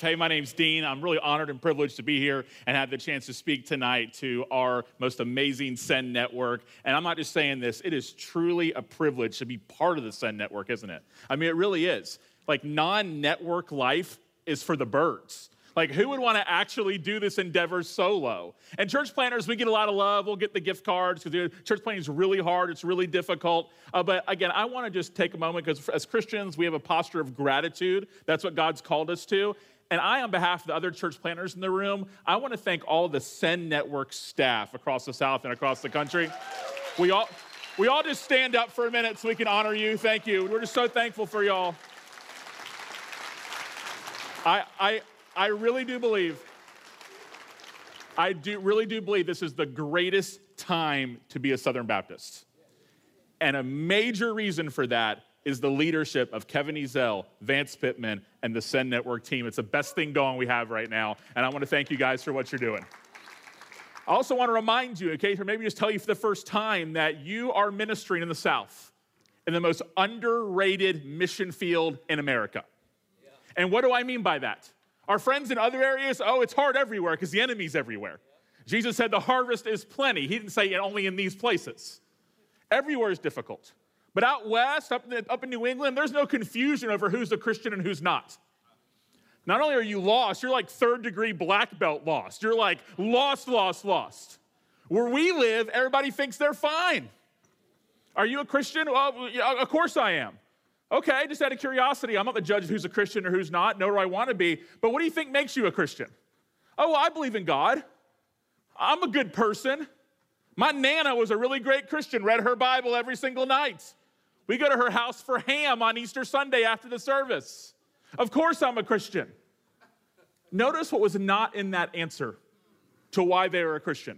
Hey, my name's Dean. I'm really honored and privileged to be here and have the chance to speak tonight to our most amazing Send Network. And I'm not just saying this, it is truly a privilege to be part of the Send Network, isn't it? I mean, it really is. Like, non-network life is for the birds. Like, who would want to actually do this endeavor solo? And church planners, we get a lot of love. We'll get the gift cards because church planning is really hard. It's really difficult. But again, I want to just take a moment because as Christians, we have a posture of gratitude. That's what God's called us to. And I, on behalf of the other church planners in the room, I want to thank all the Send Network staff across the South and across the country. We all just stand up for a minute so we can honor you. Thank you. We're just so thankful for y'all. I really do believe this is the greatest time to be a Southern Baptist. And a major reason for that is the leadership of Kevin Ezell, Vance Pittman, and the Send Network team. It's the best thing going we have right now, and I want to thank you guys for what you're doing. I also want to remind you, okay, or maybe just tell you for the first time that you are ministering in the South, in the most underrated mission field in America. Yeah. And what do I mean by that? Our friends in other areas, it's hard everywhere because the enemy's everywhere. Yeah. Jesus said the harvest is plenty. He didn't say only in these places. Everywhere is difficult. But out west, up in New England, there's no confusion over who's a Christian and who's not. Not only are you lost, you're like third-degree black belt lost. You're like lost. Where we live, everybody thinks they're fine. Are you a Christian? Well, yeah, of course I am. Okay, just out of curiosity, I'm not the judge of who's a Christian or who's not, nor do I want to be. But what do you think makes you a Christian? Oh, well, I believe in God. I'm a good person. My Nana was a really great Christian, read her Bible every single night. We go to her house for ham on Easter Sunday after the service. Of course I'm a Christian. Notice what was not in that answer to why they were a Christian.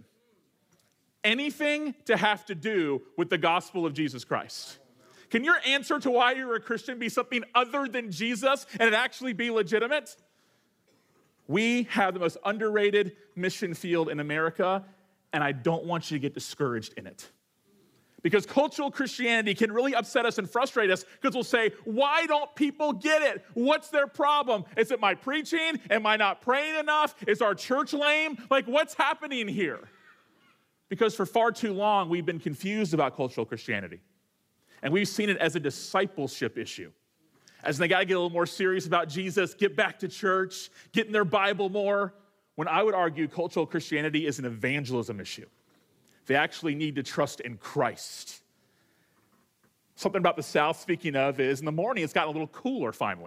Anything to have to do with the gospel of Jesus Christ. Can your answer to why you're a Christian be something other than Jesus and it actually be legitimate? We have the most underrated mission field in America, and I don't want you to get discouraged in it. Because cultural Christianity can really upset us and frustrate us because we'll say, why don't people get it? What's their problem? Is it my preaching? Am I not praying enough? Is our church lame? Like, what's happening here? Because for far too long, we've been confused about cultural Christianity. And we've seen it as a discipleship issue. As they got to get a little more serious about Jesus, get back to church, get in their Bible more. When I would argue cultural Christianity is an evangelism issue. They actually need to trust in Christ. Something about the South, speaking of, is in the morning it's gotten a little cooler finally.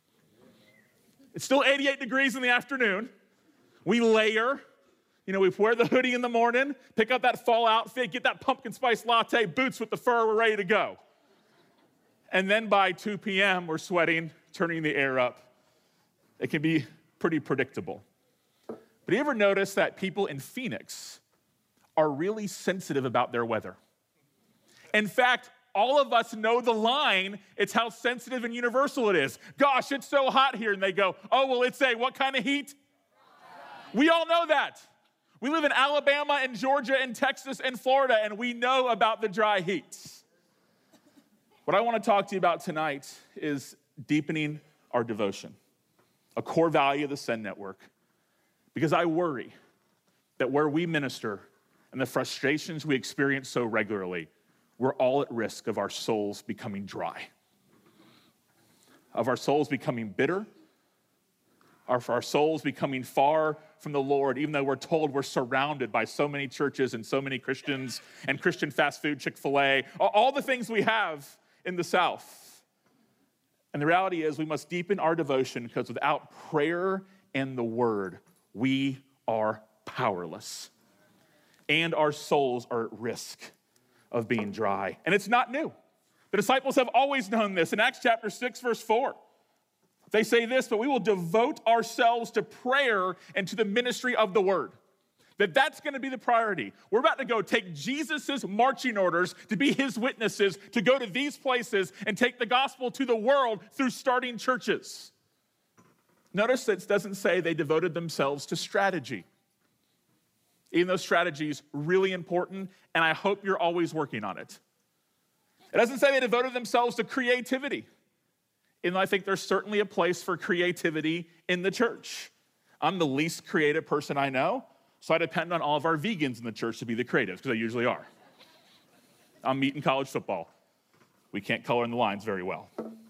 It's still 88 degrees in the afternoon. We layer. We wear the hoodie in the morning, pick up that fall outfit, get that pumpkin spice latte, boots with the fur, we're ready to go. And then by 2 p.m., we're sweating, turning the air up. It can be pretty predictable. But do you ever notice that people in Phoenix are really sensitive about their weather? In fact, all of us know the line, it's how sensitive and universal it is. Gosh, it's so hot here. And they go, it's what kind of heat? We all know that. We live in Alabama and Georgia and Texas and Florida, and we know about the dry heats. What I want to talk to you about tonight is deepening our devotion, a core value of the Send Network, because I worry that where we minister and the frustrations we experience so regularly, we're all at risk of our souls becoming dry, of our souls becoming bitter, of our souls becoming far from the Lord, even though we're told we're surrounded by so many churches and so many Christians and Christian fast food, Chick-fil-A, all the things we have in the South. And the reality is we must deepen our devotion because without prayer and the word, we are powerless. And our souls are at risk of being dry. And it's not new. The disciples have always known this. In Acts chapter 6, verse 4, they say this, but we will devote ourselves to prayer and to the ministry of the word. That's going to be the priority. We're about to go take Jesus' marching orders to be his witnesses, to go to these places and take the gospel to the world through starting churches. Notice that it doesn't say they devoted themselves to strategy. Even though strategy is really important, and I hope you're always working on it. It doesn't say they devoted themselves to creativity. And I think there's certainly a place for creativity in the church. I'm the least creative person I know, so I depend on all of our vegans in the church to be the creatives, because they usually are. I'm meat in college football. We can't color in the lines very well.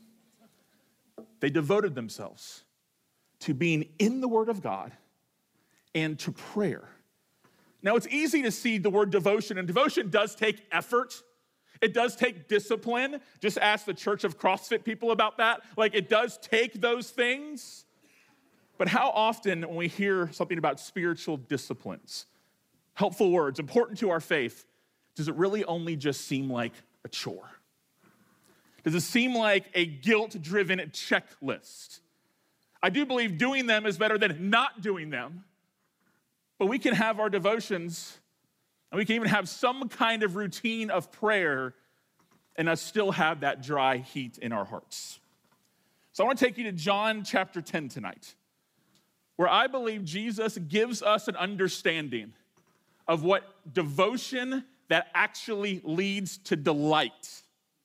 They devoted themselves to being in the Word of God and to prayer. Now, it's easy to see the word devotion, and devotion does take effort. It does take discipline. Just ask the Church of CrossFit people about that. Like, it does take those things. But how often when we hear something about spiritual disciplines, helpful words, important to our faith, does it really only just seem like a chore? Does it seem like a guilt-driven checklist? I do believe doing them is better than not doing them, but we can have our devotions, and we can even have some kind of routine of prayer, and us still have that dry heat in our hearts. So I want to take you to John chapter 10 tonight, where I believe Jesus gives us an understanding of what devotion that actually leads to delight,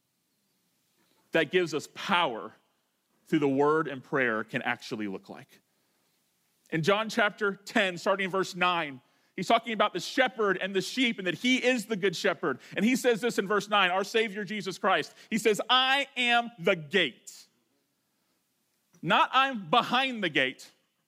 that gives us power through the word and prayer, can actually look like. In John chapter 10, starting in verse 9, he's talking about the shepherd and the sheep, and that he is the good shepherd. And he says this in verse 9, our Savior Jesus Christ. He says, I am the gate. Not I'm behind the gate.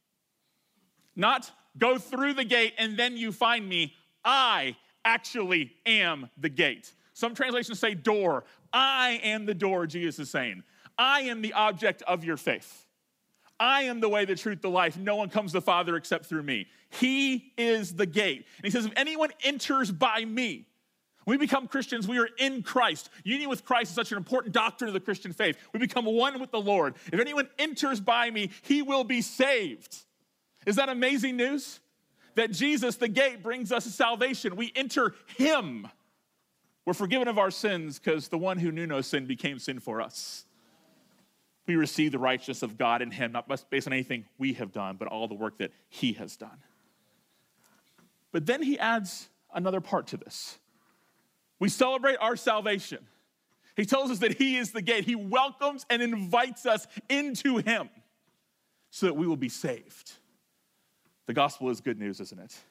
Not go through the gate and then you find me. I actually am the gate. Some translations say door. I am the door, Jesus is saying. I am the object of your faith. I am the way, the truth, the life. No one comes to the Father except through me. He is the gate. And he says, if anyone enters by me, when we become Christians, we are in Christ. Union with Christ is such an important doctrine of the Christian faith. We become one with the Lord. If anyone enters by me, he will be saved. Is that amazing news? That Jesus, the gate, brings us salvation. We enter him. We're forgiven of our sins because the one who knew no sin became sin for us. We receive the righteousness of God in him, not based on anything we have done, but all the work that he has done. But then he adds another part to this. We celebrate our salvation. He tells us that he is the gate. He welcomes and invites us into him so that we will be saved. The gospel is good news, isn't it?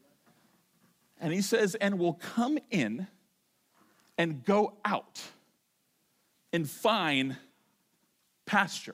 And he says, and we'll come in and go out and find pasture.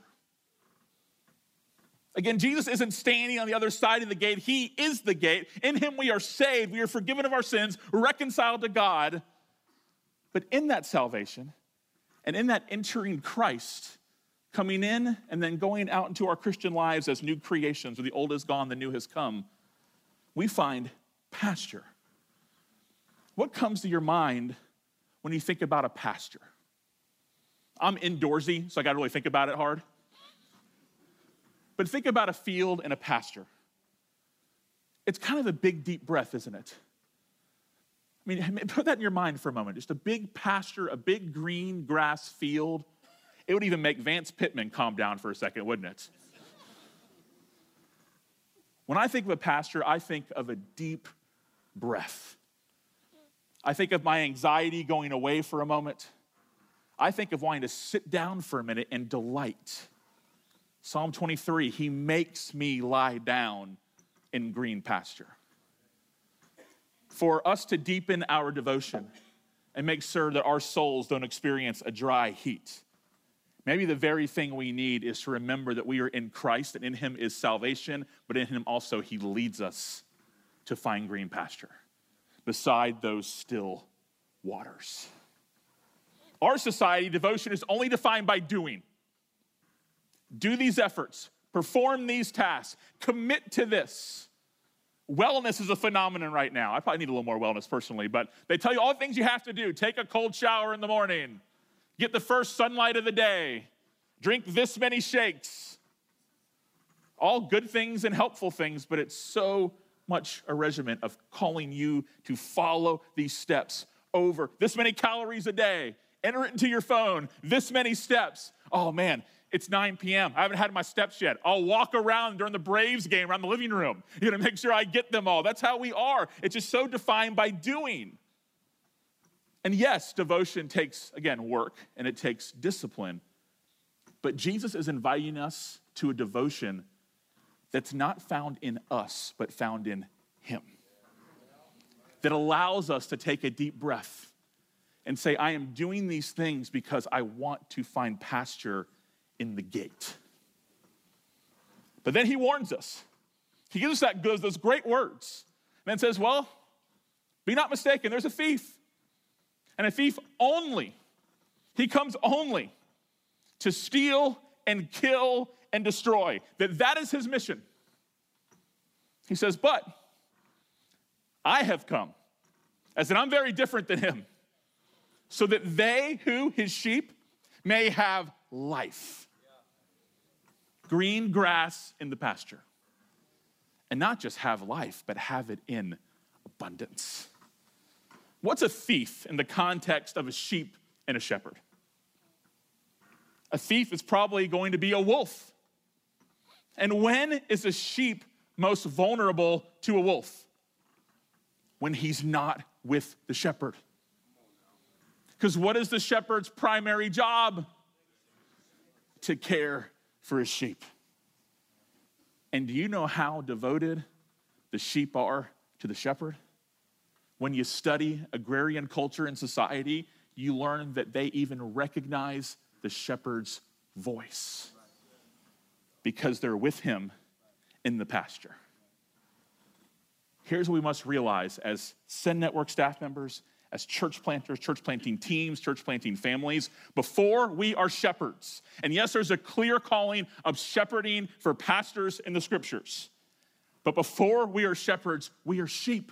Again, Jesus isn't standing on the other side of the gate. He is the gate. In him we are saved. We are forgiven of our sins, reconciled to God. But in that salvation and in that entering Christ, coming in and then going out into our Christian lives as new creations, where the old is gone, the new has come, we find pasture. What comes to your mind when you think about a pasture? I'm indoorsy, so I gotta really think about it hard. But think about a field and a pasture. It's kind of a big, deep breath, isn't it? I mean, put that in your mind for a moment. Just a big pasture, a big green grass field. It would even make Vance Pittman calm down for a second, wouldn't it? When I think of a pasture, I think of a deep breath. I think of my anxiety going away for a moment. I think of wanting to sit down for a minute and delight. Psalm 23, he makes me lie down in green pasture. For us to deepen our devotion and make sure that our souls don't experience a dry heat, maybe the very thing we need is to remember that we are in Christ and in him is salvation, but in him also he leads us to find green pasture beside those still waters. Our society, devotion is only defined by doing. Do these efforts, perform these tasks, commit to this. Wellness is a phenomenon right now. I probably need a little more wellness personally, but they tell you all the things you have to do. Take a cold shower in the morning, get the first sunlight of the day, drink this many shakes. All good things and helpful things, but it's so much a regimen of calling you to follow these steps over this many calories a day. Enter it into your phone, this many steps. Oh man, it's 9 p.m. I haven't had my steps yet. I'll walk around during the Braves game around the living room, to make sure I get them all. That's how we are. It's just so defined by doing. And yes, devotion takes, again, work, and it takes discipline. But Jesus is inviting us to a devotion that's not found in us, but found in him. That allows us to take a deep breath and say, I am doing these things because I want to find pasture in the gate. But then he warns us. He gives us those great words. And then says, well, be not mistaken, there's a thief. And a thief only, he comes only to steal and kill and destroy. That is his mission. He says, but I have come, as in I'm very different than him, so that they who, his sheep, may have life. Green grass in the pasture. And not just have life, but have it in abundance. What's a thief in the context of a sheep and a shepherd? A thief is probably going to be a wolf. And when is a sheep most vulnerable to a wolf? When he's not with the shepherd. Because what is the shepherd's primary job? To care for his sheep. And do you know how devoted the sheep are to the shepherd? When you study agrarian culture and society, you learn that they even recognize the shepherd's voice because they're with him in the pasture. Here's what we must realize as Send Network staff members, as church planters, church planting teams, church planting families, before we are shepherds. And yes, there's a clear calling of shepherding for pastors in the scriptures. But before we are shepherds, we are sheep.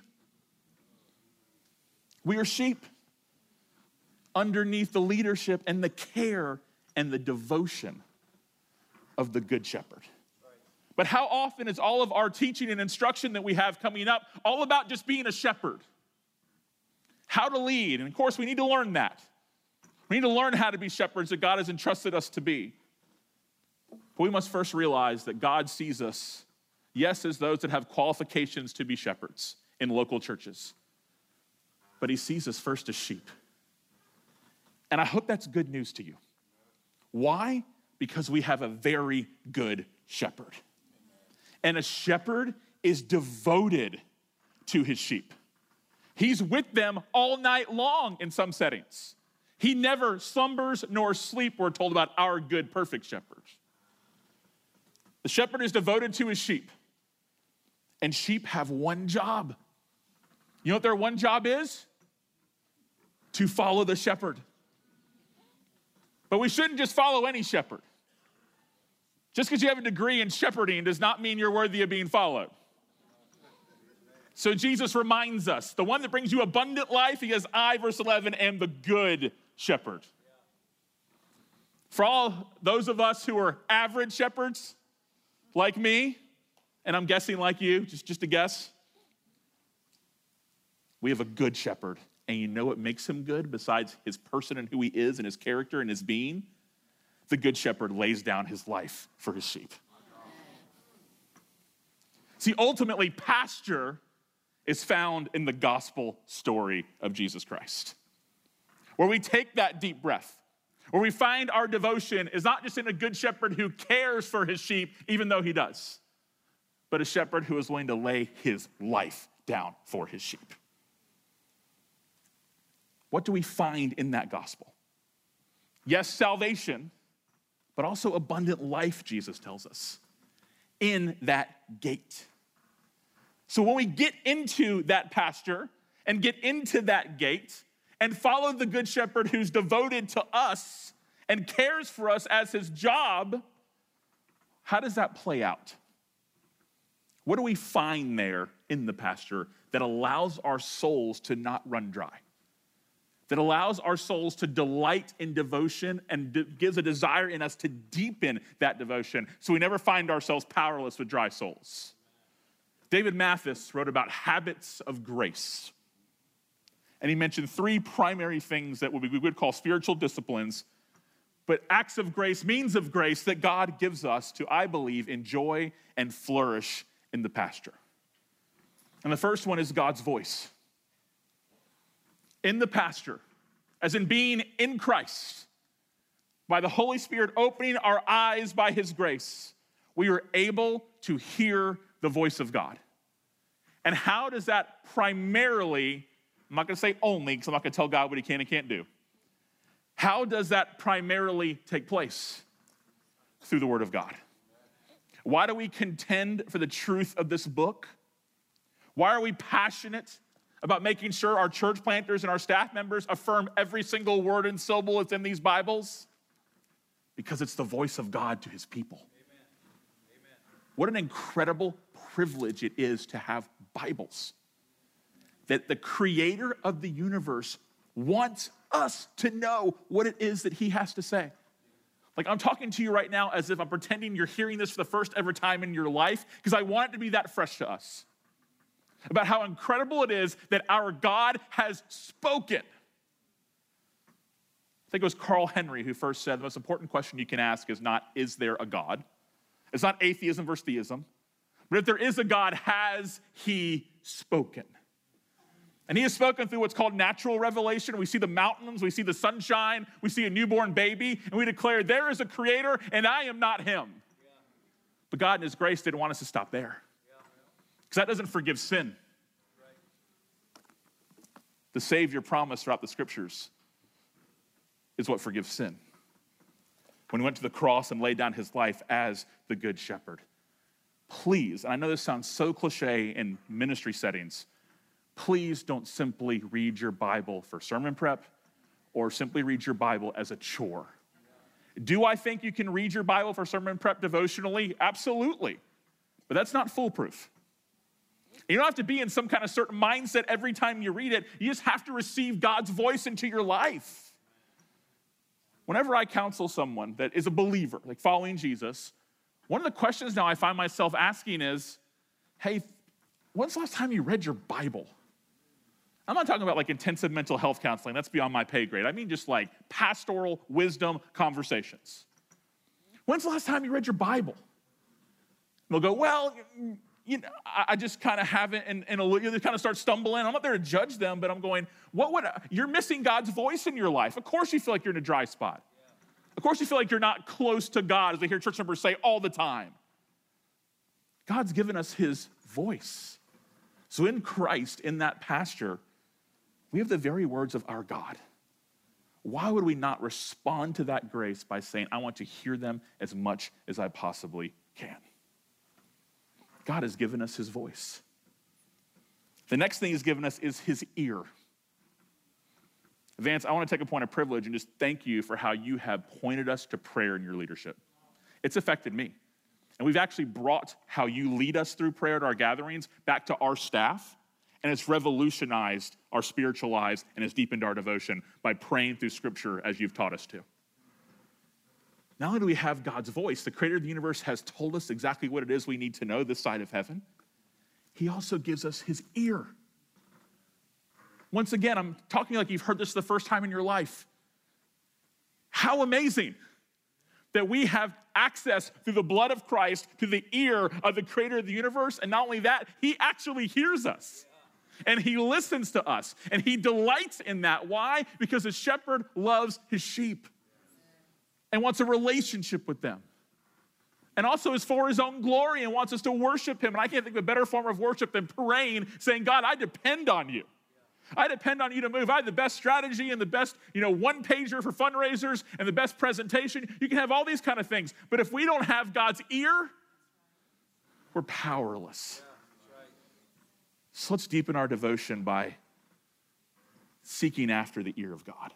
We are sheep underneath the leadership and the care and the devotion of the good shepherd. But how often is all of our teaching and instruction that we have coming up all about just being a shepherd? How to lead. And of course, we need to learn that. We need to learn how to be shepherds that God has entrusted us to be. But we must first realize that God sees us, yes, as those that have qualifications to be shepherds in local churches. But he sees us first as sheep. And I hope that's good news to you. Why? Because we have a very good shepherd. And a shepherd is devoted to his sheep. He's with them all night long in some settings. He never slumbers nor sleep, we're told about our good, perfect shepherd. The shepherd is devoted to his sheep. And sheep have one job. You know what their one job is? To follow the shepherd. But we shouldn't just follow any shepherd. Just because you have a degree in shepherding does not mean you're worthy of being followed. So Jesus reminds us, the one that brings you abundant life, he has I, verse 11, am the good shepherd. For all those of us who are average shepherds, like me, and I'm guessing like you, just a guess, we have a good shepherd. And you know what makes him good besides his person and who he is and his character and his being? The good shepherd lays down his life for his sheep. See, ultimately, pasture is found in the gospel story of Jesus Christ, where we take that deep breath, where we find our devotion is not just in a good shepherd who cares for his sheep, even though he does, but a shepherd who is willing to lay his life down for his sheep. What do we find in that gospel? Yes, salvation, but also abundant life, Jesus tells us, in that gate. So when we get into that pasture and get into that gate and follow the good shepherd who's devoted to us and cares for us as his job, how does that play out? What do we find there in the pasture that allows our souls to not run dry? That allows our souls to delight in devotion and gives a desire in us to deepen that devotion so we never find ourselves powerless with dry souls. David Mathis wrote about habits of grace. And he mentioned three primary things that we would call spiritual disciplines, but acts of grace, means of grace that God gives us to, I believe, enjoy and flourish in the pasture. And the first one is God's voice. In the pasture, as in being in Christ, by the Holy Spirit opening our eyes by his grace, we are able to hear the voice of God. And how does that primarily, I'm not going to say only, because I'm not going to tell God what he can and can't do. How does that primarily take place? Through the Word of God. Why do we contend for the truth of this book? Why are we passionate about making sure our church planters and our staff members affirm every single word and syllable that's in these Bibles? Because it's the voice of God to his people. Amen. Amen. What an incredible privilege it is to have Bibles. That the creator of the universe wants us to know what it is that he has to say. Like, I'm talking to you right now as if I'm pretending you're hearing this for the first ever time in your life, because I want it to be that fresh to us. About how incredible it is that our God has spoken. I think it was Carl Henry who first said the most important question you can ask is there a God? It's not atheism versus theism. But if there is a God, has he spoken? And he has spoken through what's called natural revelation. We see the mountains, we see the sunshine, we see a newborn baby, and we declare there is a creator and I am not him. Yeah. But God in his grace didn't want us to stop there. Because that doesn't forgive sin. Right. The Savior promised throughout the scriptures is what forgives sin. When he went to the cross and laid down his life as the good shepherd. Please, and I know this sounds so cliche in ministry settings, please don't simply read your Bible for sermon prep or simply read your Bible as a chore. Do I think you can read your Bible for sermon prep devotionally? Absolutely. But that's not foolproof. You don't have to be in some kind of certain mindset every time you read it. You just have to receive God's voice into your life. Whenever I counsel someone that is a believer, like following Jesus, one of the questions now I find myself asking is, hey, when's the last time you read your Bible? I'm not talking about like intensive mental health counseling. That's beyond my pay grade. I mean just like pastoral wisdom conversations. When's the last time you read your Bible? And they'll go, well, you know, I just kind of haven't, and they kind of start stumbling. I'm not there to judge them, but I'm going, you're missing God's voice in your life. Of course you feel like you're in a dry spot. Of course you feel like you're not close to God, as we hear church members say all the time. God's given us his voice. So in Christ, in that pasture, we have the very words of our God. Why would we not respond to that grace by saying, I want to hear them as much as I possibly can? God has given us his voice. The next thing he's given us is his ear. Vance, I want to take a point of privilege and just thank you for how you have pointed us to prayer in your leadership. It's affected me. And we've actually brought how you lead us through prayer at our gatherings back to our staff, and it's revolutionized our spiritual lives and it's deepened our devotion by praying through scripture as you've taught us to. Not only do we have God's voice, the creator of the universe has told us exactly what it is we need to know this side of heaven. He also gives us his ear. Once again, I'm talking like you've heard this the first time in your life. How amazing that we have access through the blood of Christ to the ear of the creator of the universe. And not only that, he actually hears us. And he listens to us. And he delights in that. Why? Because a shepherd loves his sheep and wants a relationship with them. And also is for his own glory and wants us to worship him. And I can't think of a better form of worship than praying, saying, God, I depend on you. I depend on you to move. I have the best strategy and the best, one-pager for fundraisers and the best presentation. You can have all these kind of things. But if we don't have God's ear, we're powerless. Yeah, that's right. So let's deepen our devotion by seeking after the ear of God.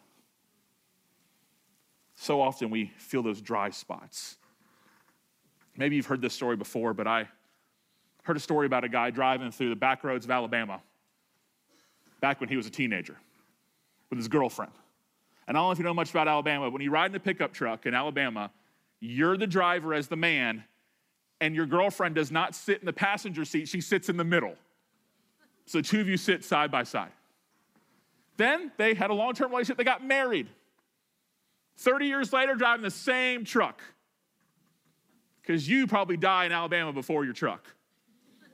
So often we feel those dry spots. Maybe you've heard this story before, but I heard a story about a guy driving through the back roads of Alabama back when he was a teenager with his girlfriend. And I don't know if you know much about Alabama, but when you ride in a pickup truck in Alabama, you're the driver as the man, and your girlfriend does not sit in the passenger seat. She sits in the middle. So the two of you sit side by side. Then they had a long-term relationship. They got married. 30 years later, driving the same truck. Because you probably die in Alabama before your truck.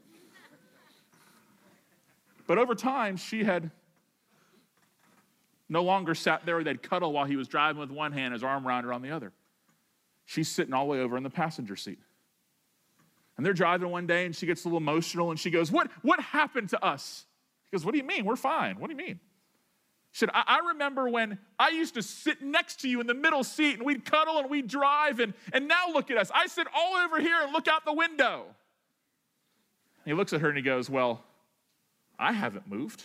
But over time, she had no longer sat there. They'd cuddle while he was driving with one hand, his arm around her on the other. She's sitting all the way over in the passenger seat. And they're driving one day, and she gets a little emotional, and she goes, what happened to us? He goes, what do you mean? We're fine. What do you mean? She said, I remember when I used to sit next to you in the middle seat, and we'd cuddle and we'd drive, and now look at us. I sit all over here and look out the window. And he looks at her and he goes, well, I haven't moved.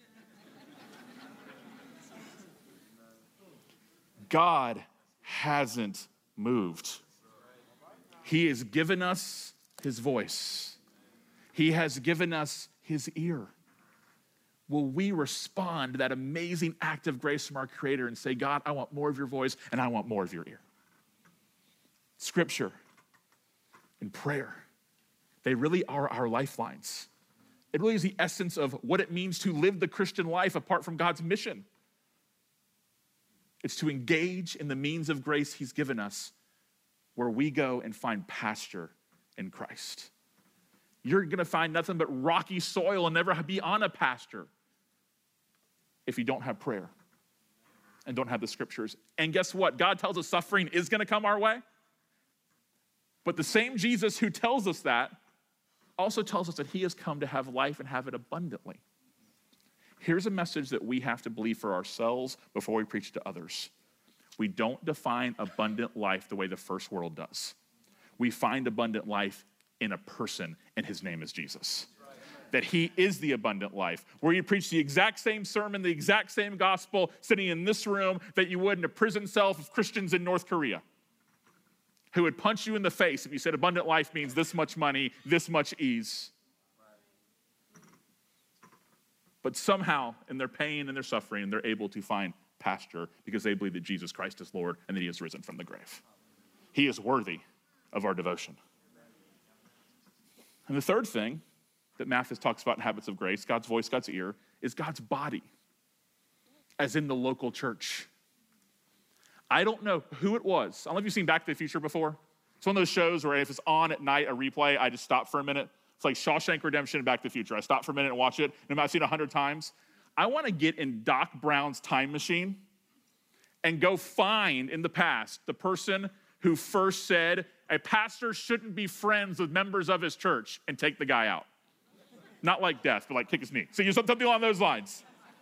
God hasn't moved. He has given us his voice. He has given us his ear. Will we respond to that amazing act of grace from our Creator and say, God, I want more of your voice and I want more of your ear? Scripture and prayer, they really are our lifelines. It really is the essence of what it means to live the Christian life apart from God's mission. It's to engage in the means of grace he's given us where we go and find pasture in Christ. You're going to find nothing but rocky soil and never be on a pasture if you don't have prayer and don't have the scriptures. And guess what? God tells us suffering is going to come our way. But the same Jesus who tells us that also tells us that he has come to have life and have it abundantly. Here's a message that we have to believe for ourselves before we preach to others. We don't define abundant life the way the first world does. We find abundant life in a person, and his name is Jesus. That he is the abundant life, where you preach the exact same sermon, the exact same gospel, sitting in this room that you would in a prison cell of Christians in North Korea, who would punch you in the face if you said abundant life means this much money, this much ease. But somehow, in their pain and their suffering, they're able to find pasture because they believe that Jesus Christ is Lord and that he has risen from the grave. He is worthy of our devotion. And the third thing that Mathis talks about in Habits of Grace, God's voice, God's ear, is God's body, as in the local church. I don't know who it was. I don't know if you've seen Back to the Future before. It's one of those shows where if it's on at night, a replay, I just stop for a minute. It's like Shawshank Redemption and Back to the Future. I stop for a minute and watch it, and I've seen it 100 times. I want to get in Doc Brown's time machine and go find in the past the person who first said a pastor shouldn't be friends with members of his church and take the guy out. Not like death, but like kick his knee. So you something along those lines.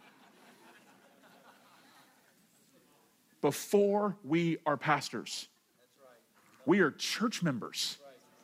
Before we are pastors, we are church members.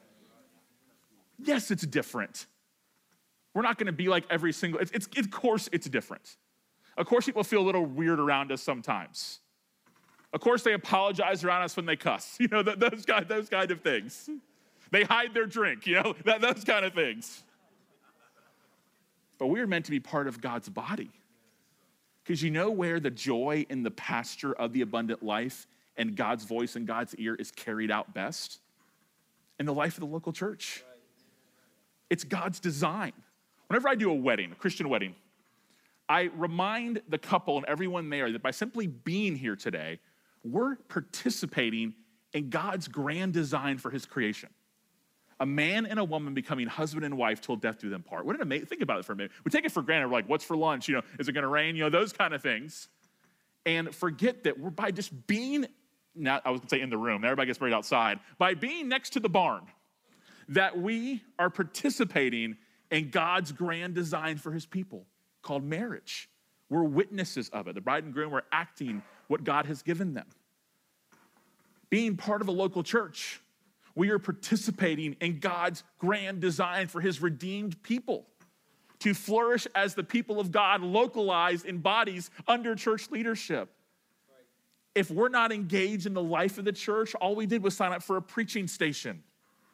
Yes, it's different. We're not going to be like every single, of course it's different. Of course people feel a little weird around us sometimes. Of course they apologize around us when they cuss. You know, those kind of things. They hide their drink, you know, those kind of things. But we are meant to be part of God's body. Because you know where the joy in the pasture of the abundant life and God's voice and God's ear is carried out best? In the life of the local church. It's God's design. Whenever I do a wedding, a Christian wedding, I remind the couple and everyone there that by simply being here today, we're participating in God's grand design for his creation. A man and a woman becoming husband and wife till death do them part. What an amazing, think about it for a minute. We take it for granted. We're like, what's for lunch? You know, is it gonna rain? You know, those kind of things. And forget that we're by just being, now I was gonna say in the room, everybody gets buried outside, by being next to the barn, that we are participating in God's grand design for his people called marriage. We're witnesses of it. The bride and groom are acting what God has given them. Being part of a local church, we are participating in God's grand design for his redeemed people to flourish as the people of God, localized in bodies under church leadership. If we're not engaged in the life of the church, all we did was sign up for a preaching station.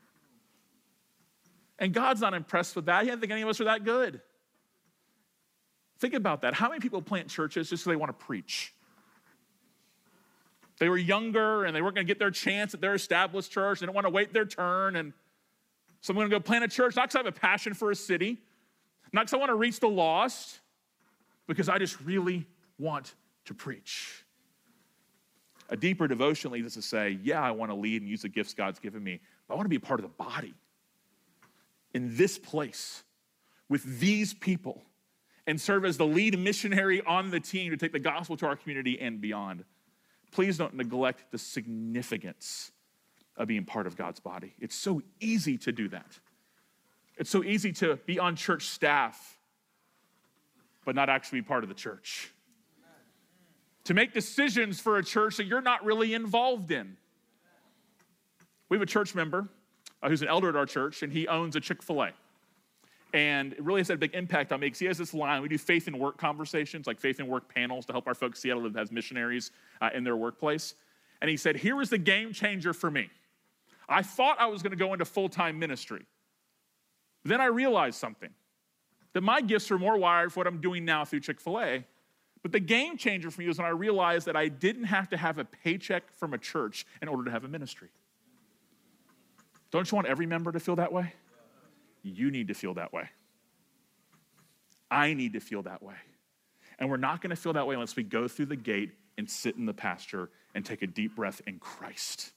And God's not impressed with that. He didn't think any of us are that good. Think about that. How many people plant churches just so they want to preach? They were younger and they weren't going to get their chance at their established church. They didn't want to wait their turn. And so I'm going to go plant a church, not because I have a passion for a city, not because I want to reach the lost, because I just really want to preach. A deeper devotion leads us to say, yeah, I want to lead and use the gifts God's given me, but I want to be a part of the body in this place with these people and serve as the lead missionary on the team to take the gospel to our community and beyond. Please don't neglect the significance of being part of God's body. It's so easy to do that. It's so easy to be on church staff, but not actually be part of the church. To make decisions for a church that you're not really involved in. We have a church member who's an elder at our church, and he owns a Chick-fil-A. And it really has had a big impact on me because he has this line. We do faith and work conversations, like faith and work panels to help our folks see how to live as missionaries in their workplace. And he said, here was the game changer for me. I thought I was going to go into full-time ministry. Then I realized something, that my gifts are more wired for what I'm doing now through Chick-fil-A. But the game changer for me was when I realized that I didn't have to have a paycheck from a church in order to have a ministry. Don't you want every member to feel that way? You need to feel that way. I need to feel that way. And we're not going to feel that way unless we go through the gate and sit in the pasture and take a deep breath in Christ.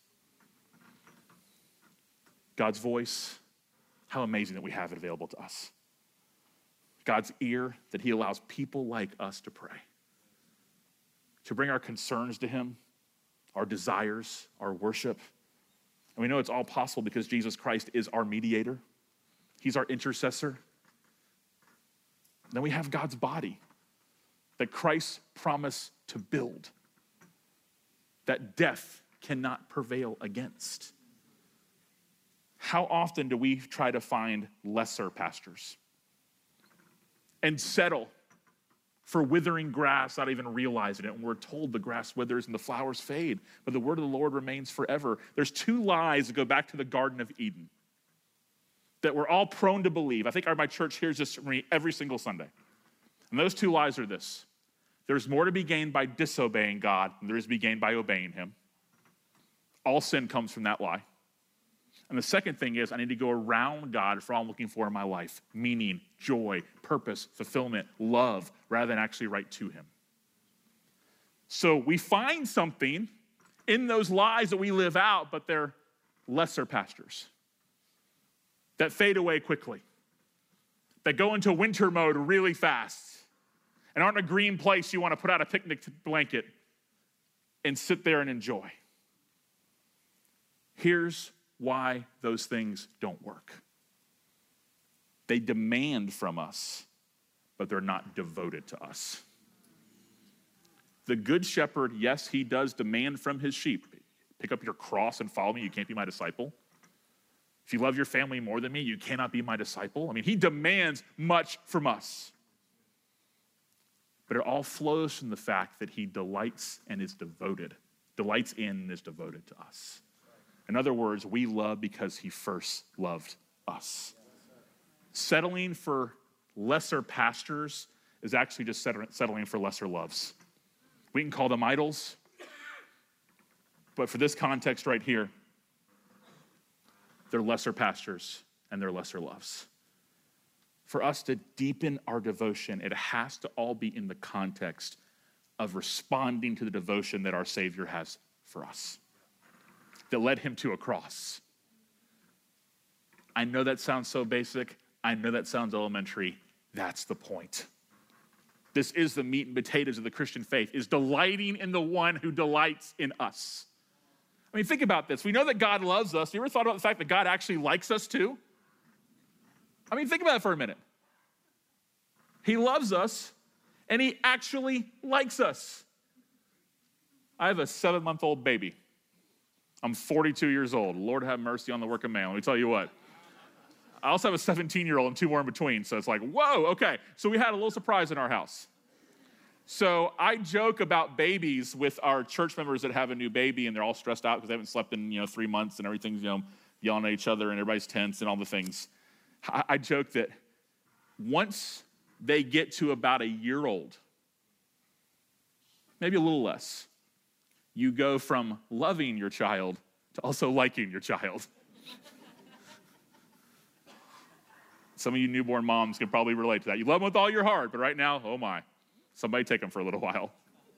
God's voice, how amazing that we have it available to us. God's ear, that he allows people like us to pray, to bring our concerns to him, our desires, our worship. And we know it's all possible because Jesus Christ is our mediator. He's our intercessor. Then we have God's body that Christ promised to build, that death cannot prevail against. How often do we try to find lesser pastors and settle for withering grass, not even realizing it? And we're told the grass withers and the flowers fade, but the word of the Lord remains forever. There's two lies that go back to the Garden of Eden that we're all prone to believe. I think my church hears this from me every single Sunday. And those two lies are this: there's more to be gained by disobeying God than there is to be gained by obeying him. All sin comes from that lie. And the second thing is I need to go around God for all I'm looking for in my life: meaning, joy, purpose, fulfillment, love, rather than actually right to him. So we find something in those lies that we live out, but they're lesser pastors that fade away quickly, that go into winter mode really fast, and aren't a green place you want to put out a picnic blanket and sit there and enjoy. Here's why those things don't work. They demand from us, but they're not devoted to us. The good shepherd, yes, he does demand from his sheep. Pick up your cross and follow me. You can't be my disciple. If you love your family more than me, you cannot be my disciple. I mean, he demands much from us. But it all flows from the fact that he delights in and is devoted to us. In other words, we love because he first loved us. Settling for lesser pastors is actually just settling for lesser loves. We can call them idols, but for this context right here, they're lesser pastors and they're lesser loves. For us to deepen our devotion, it has to all be in the context of responding to the devotion that our Savior has for us, that led him to a cross. I know that sounds so basic. I know that sounds elementary. That's the point. This is the meat and potatoes of the Christian faith, is delighting in the one who delights in us. I mean, think about this. We know that God loves us. You ever thought about the fact that God actually likes us too? I mean, think about it for a minute. He loves us, and he actually likes us. I have a 7-month-old baby. I'm 42 years old. Lord have mercy on the work of man. Let me tell you what. I also have a 17-year-old and 2 more in between. So it's like, whoa, okay. So we had a little surprise in our house. So I joke about babies with our church members that have a new baby, and they're all stressed out because they haven't slept in 3 months, and everything's yelling at each other, and everybody's tense and all the things. I joke that once they get to about a year old, maybe a little less, you go from loving your child to also liking your child. Some of you newborn moms can probably relate to that. You love them with all your heart, but right now, oh my, somebody take them for a little while.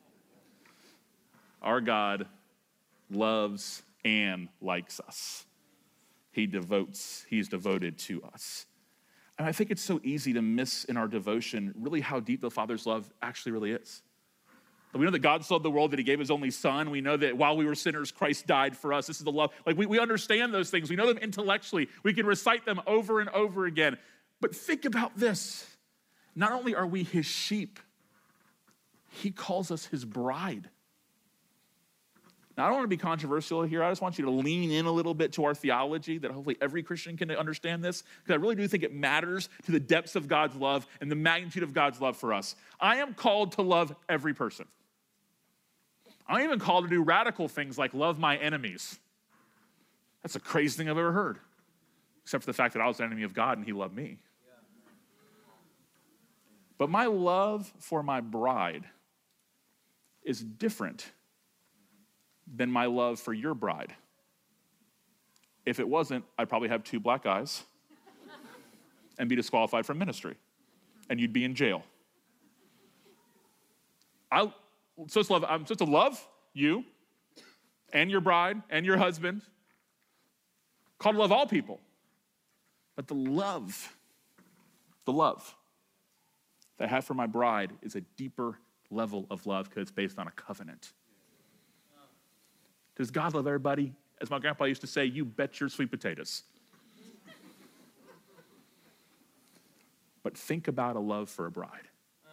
Our God loves and likes us. He's devoted to us. And I think it's so easy to miss in our devotion really how deep the Father's love actually really is. We know that God so loved the world that he gave his only son. We know that while we were sinners, Christ died for us. This is the love. Like we understand those things. We know them intellectually. We can recite them over and over again. But think about this. Not only are we his sheep, he calls us his bride. Now, I don't want to be controversial here. I just want you to lean in a little bit to our theology that hopefully every Christian can understand this, because I really do think it matters to the depths of God's love and the magnitude of God's love for us. I am called to love every person. I'm even called to do radical things like love my enemies. That's the craziest thing I've ever heard, except for the fact that I was an enemy of God and he loved me. But my love for my bride is different than my love for your bride. If it wasn't, I'd probably have 2 black eyes and be disqualified from ministry, and you'd be in jail. I'm supposed to love you and your bride and your husband, called to love all people. But the love that I have for my bride is a deeper level of love because it's based on a covenant. Does God love everybody? As my grandpa used to say, you bet your sweet potatoes. But think about a love for a bride.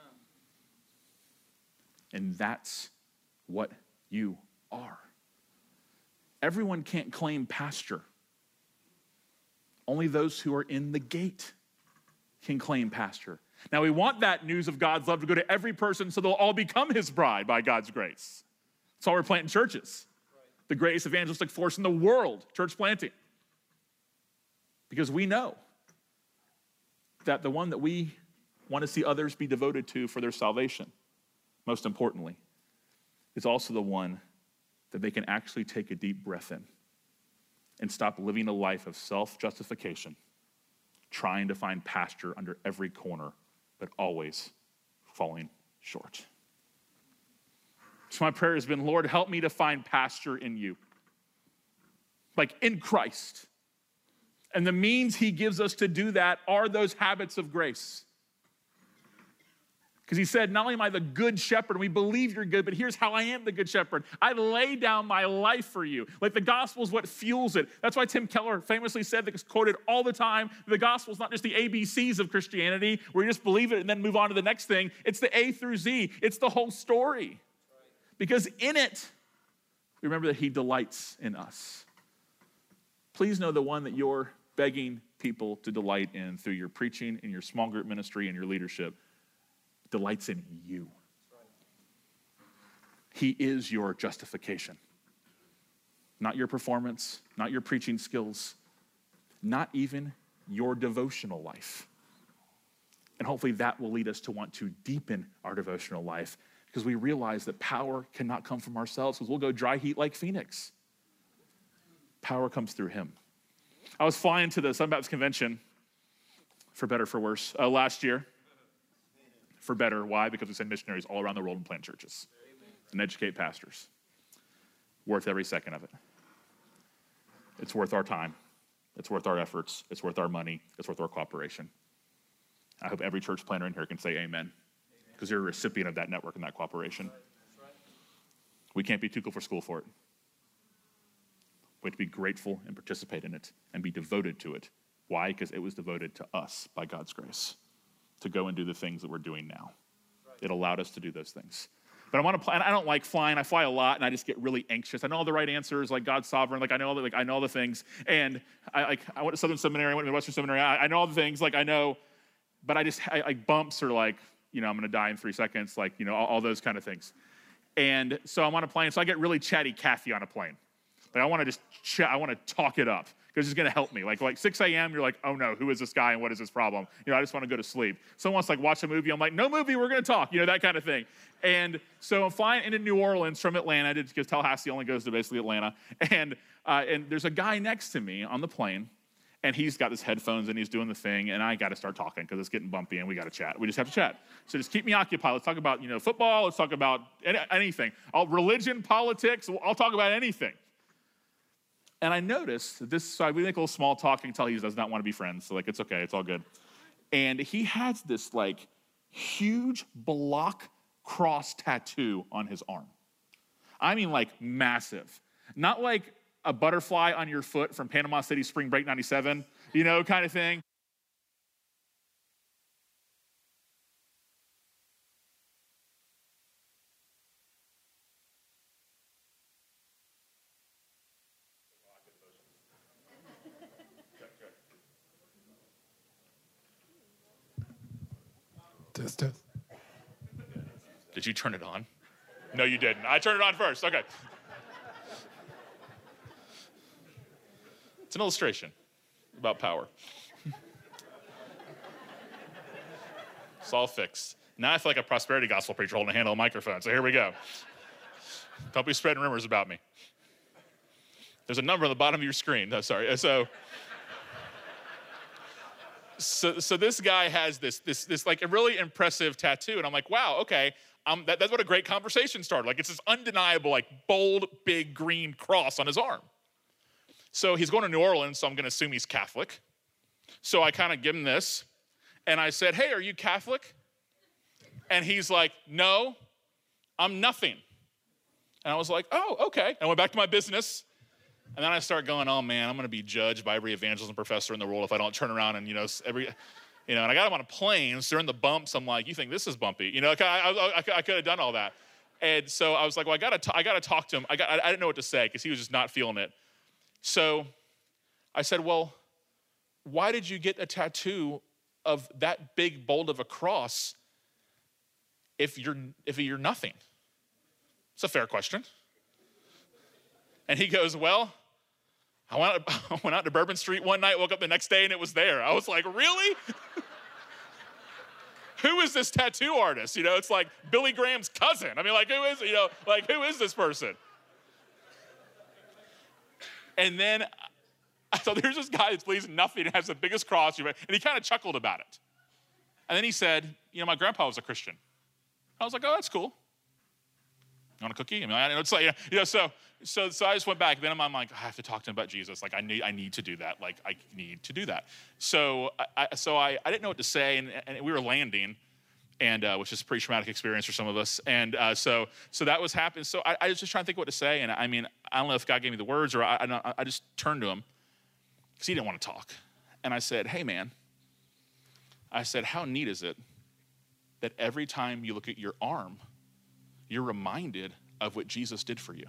And that's what you are. Everyone can't claim pasture. Only those who are in the gate can claim pasture. Now, we want that news of God's love to go to every person so they'll all become his bride by God's grace. That's why we're planting churches. The greatest evangelistic force in the world, church planting. Because we know that the one that we want to see others be devoted to for their salvation, most importantly, is also the one that they can actually take a deep breath in and stop living a life of self-justification, trying to find pasture under every corner, but always falling short. So my prayer has been, Lord, help me to find pasture in you, like in Christ. And the means he gives us to do that are those habits of grace. Because he said, not only am I the good shepherd, and we believe you're good, but here's how I am the good shepherd. I lay down my life for you. Like the gospel is what fuels it. That's why Tim Keller famously said, that's quoted all the time, the gospel is not just the ABCs of Christianity, where you just believe it and then move on to the next thing. It's the A through Z. It's the whole story. Because in it, we remember that he delights in us. Please know the one that you're begging people to delight in through your preaching, in your small group ministry, and your leadership, delights in you. He is your justification. Not your performance, not your preaching skills, not even your devotional life. And hopefully that will lead us to want to deepen our devotional life, because we realize that power cannot come from ourselves, because we'll go dry heat like Phoenix. Power comes through him. I was flying to the Southern Baptist Convention, for better, for worse, last year. For better, why? Because we send missionaries all around the world and plant churches and educate pastors. Worth every second of it. It's worth our time. It's worth our efforts. It's worth our money. It's worth our cooperation. I hope every church planter in here can say amen, because you're a recipient of that network and that cooperation. We can't be too cool for school for it. We have to be grateful and participate in it and be devoted to it. Why? Because it was devoted to us by God's grace to go and do the things that we're doing now. It allowed us to do those things. But I want to plan. I don't like flying. I fly a lot, and I just get really anxious. I know all the right answers, like God's sovereign. Like I know all the things. And I went to Southern Seminary. I went to Western Seminary. I know all the things. Like I know, but I bumps are like, I'm going to die in 3 seconds. Like all those kind of things. And so I'm on a plane. So I get really chatty Cathy on a plane. Like I want to just I want to talk it up, because it's going to help me. Like 6 a.m., you're like, oh no, who is this guy and what is this problem? I just want to go to sleep. Someone wants to watch a movie. I'm like, no movie, we're going to talk, that kind of thing. And so I'm flying into New Orleans from Atlanta, because Tallahassee only goes to basically Atlanta. And there's a guy next to me on the plane, and he's got his headphones and he's doing the thing, and I got to start talking because it's getting bumpy and we got to chat. We just have to chat. So just keep me occupied. Let's talk about, football. Let's talk about anything. Religion, politics. I'll talk about anything. And I noticed this, so we make a little small talk until he does not want to be friends. So it's okay, it's all good. And he has this like huge block cross tattoo on his arm. I mean like massive. Not like a butterfly on your foot from Panama City Spring Break 97, kind of thing. Test. Did you turn it on? No, you didn't. I turned it on first. Okay. It's an illustration about power. It's all fixed. Now I feel like a prosperity gospel preacher holding a handle of a microphone, so here we go. Don't be spreading rumors about me. There's a number on the bottom of your screen. No, sorry. So this guy has this like a really impressive tattoo, and I'm like, wow, okay, that's what a great conversation started. Like, it's this undeniable, like, bold, big green cross on his arm. So he's going to New Orleans, so I'm going to assume he's Catholic. So I kind of give him this, and I said, hey, are you Catholic? And he's like, no, I'm nothing. And I was like, oh, okay. And I went back to my business. And then I start going, oh man, I'm going to be judged by every evangelism professor in the world if I don't turn around and, and I got him on a plane, so during the bumps, I'm like, you think this is bumpy? I could have done all that. And so I was like, well, I got to talk to him. I didn't know what to say because he was just not feeling it. So I said, well, why did you get a tattoo of that big, bold of a cross if you're nothing? It's a fair question. And he goes, well, I went out to Bourbon Street one night, woke up the next day, and it was there. I was like, really? Who is this tattoo artist? It's like Billy Graham's cousin. I mean, like, who is this person? And then so there's this guy that believes nothing and has the biggest cross, and he kind of chuckled about it. And then he said, my grandpa was a Christian. I was like, oh, that's cool. You want a cookie? I mean, it's like, so I just went back. Then I'm like, I have to talk to him about Jesus. Like, I need to do that. Like, I need to do that. So I didn't know what to say, and we were landing, and which is a pretty traumatic experience for some of us. And so that was happening. So I was just trying to think what to say, and I mean, I don't know if God gave me the words or I just turned to him because he didn't want to talk, and I said, hey man, how neat is it that every time you look at your arm, you're reminded of what Jesus did for you?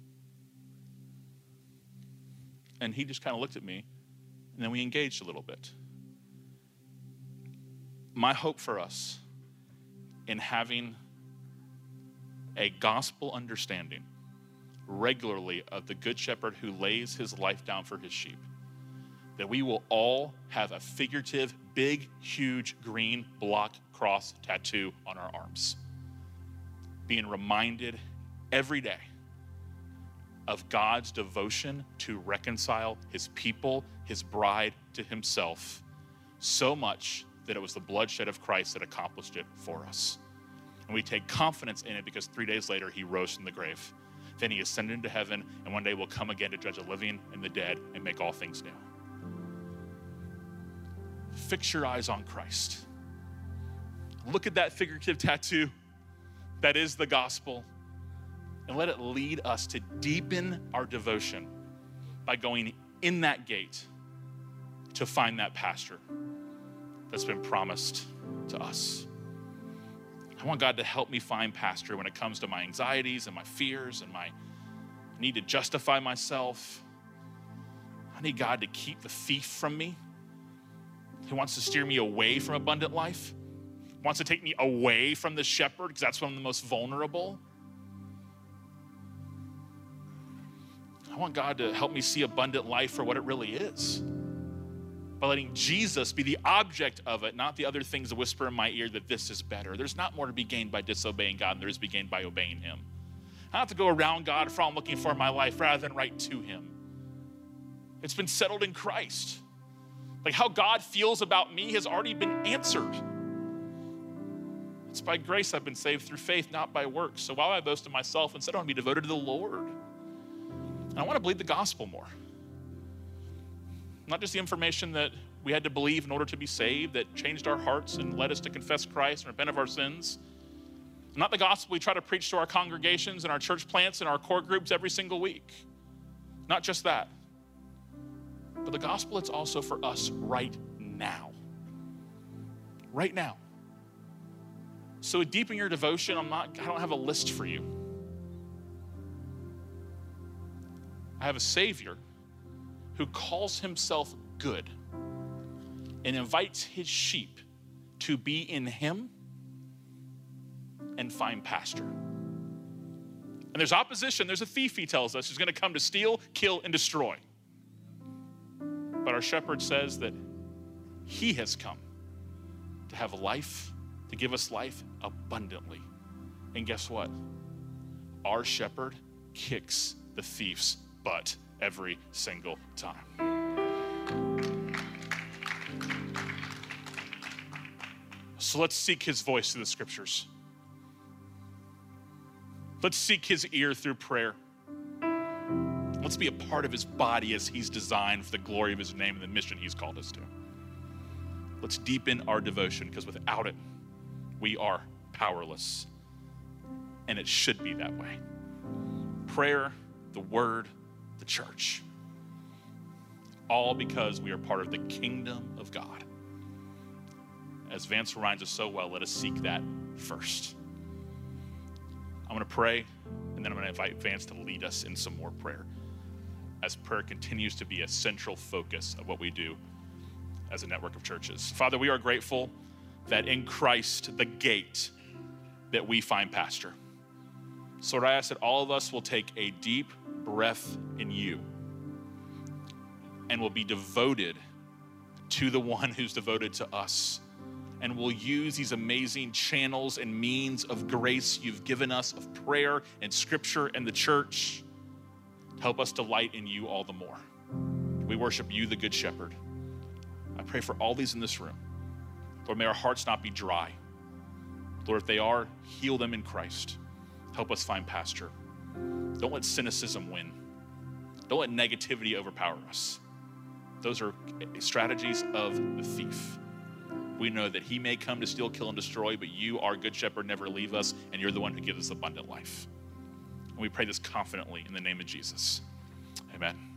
And he just kind of looked at me, and then we engaged a little bit. My hope for us in having a gospel understanding regularly of the Good Shepherd who lays his life down for his sheep, that we will all have a figurative, big, huge green block cross tattoo on our arms, being reminded every day of God's devotion to reconcile his people, his bride, to himself, so much that it was the bloodshed of Christ that accomplished it for us. And we take confidence in it because 3 days later, he rose from the grave. Then he ascended into heaven, and one day will come again to judge the living and the dead and make all things new. Fix your eyes on Christ. Look at that figurative tattoo that is the gospel, and let it lead us to deepen our devotion by going in that gate to find that pasture that's been promised to us. I want God to help me find pasture when it comes to my anxieties and my fears and my need to justify myself. I need God to keep the thief from me. He wants to steer me away from abundant life. He wants to take me away from the shepherd because that's when I'm the most vulnerable. I want God to help me see abundant life for what it really is, by letting Jesus be the object of it, not the other things that whisper in my ear that this is better. There's not more to be gained by disobeying God than there is to be gained by obeying him. I don't have to go around God for all I'm looking for in my life rather than right to him. It's been settled in Christ. Like how God feels about me has already been answered. It's by grace I've been saved through faith, not by works. So while I boast in myself, instead I want to be devoted to the Lord. And I want to believe the gospel more. Not just the information that we had to believe in order to be saved, that changed our hearts and led us to confess Christ and repent of our sins. Not the gospel we try to preach to our congregations and our church plants and our core groups every single week. Not just that, but the gospel that's also for us right now. Right now. So deep in your devotion, I don't have a list for you. I have a Savior who calls himself good and invites his sheep to be in him and find pasture. And there's opposition. There's a thief, he tells us, who's going to come to steal, kill, and destroy. But our shepherd says that he has come to have life, to give us life abundantly. And guess what? Our shepherd kicks the thief's butt every single time. So let's seek his voice through the scriptures. Let's seek his ear through prayer. Let's be a part of his body as he's designed for the glory of his name and the mission he's called us to. Let's deepen our devotion, because without it, we are powerless. And it should be that way. Prayer, the word, the church. All because we are part of the kingdom of God. As Vance reminds us so well, let us seek that first. I'm going to pray, and then I'm going to invite Vance to lead us in some more prayer, as prayer continues to be a central focus of what we do as a network of churches. Father, we are grateful that in Christ, the gate, that we find pasture. So Lord, I ask that all of us will take a deep breath in you and will be devoted to the one who's devoted to us. And we'll use these amazing channels and means of grace you've given us, of prayer and scripture and the church, to help us delight in you all the more. We worship you, the Good Shepherd. I pray for all these in this room. Lord, may our hearts not be dry. Lord, if they are, heal them in Christ. Help us find pasture. Don't let cynicism win. Don't let negativity overpower us. Those are strategies of the thief. We know that he may come to steal, kill, and destroy, but you, our Good Shepherd, never leave us, and you're the one who gives us abundant life. And we pray this confidently in the name of Jesus. Amen.